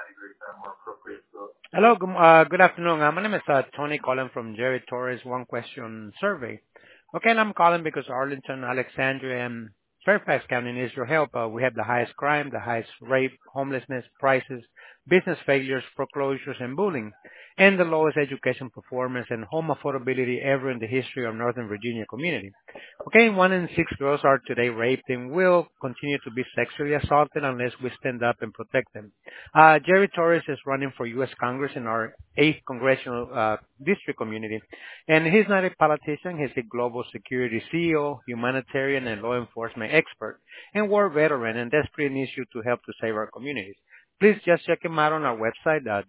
Hello, good afternoon. My name is Tony calling from Jerry Torres One Question Survey. Okay, and I'm calling because Arlington, Alexandria, and Fairfax County needs your help. We have the highest crime, the highest rape, homelessness, prices, business failures, foreclosures, and bullying, and the lowest education performance and home affordability ever in the history of Northern Virginia community. Okay, 1 in 6 girls are today raped and will continue to be sexually assaulted unless we stand up and protect them. Jerry Torres is running for U.S. Congress in our 8th congressional district community, and he's not a politician. He's a global security CEO, humanitarian, and law enforcement expert, and war veteran, and desperately needs you to help to save our communities. Please just check him out on our website at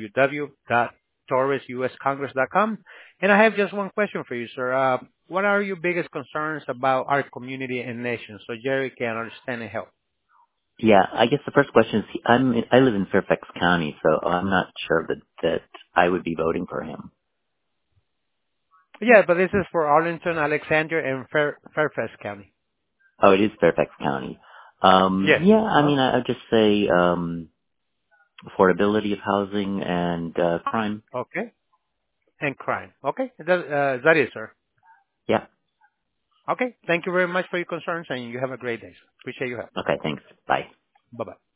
www.torresuscongress.com. And I have just one question for you, sir. What are your biggest concerns about our community and nation so Jerry can understand and help? Yeah, I guess the first question is, I live in Fairfax County, so I'm not sure that I would be voting for him. Yeah, but this is for Arlington, Alexandria, and Fairfax County. Oh, it is Fairfax County. Yes. Yeah, I mean, I'd just say affordability of housing and crime. Okay. And crime. Okay. That is, sir. Yeah. Okay. Thank you very much for your concerns, and you have a great day, sir. Appreciate your help. Okay, thanks. Bye. Bye-bye.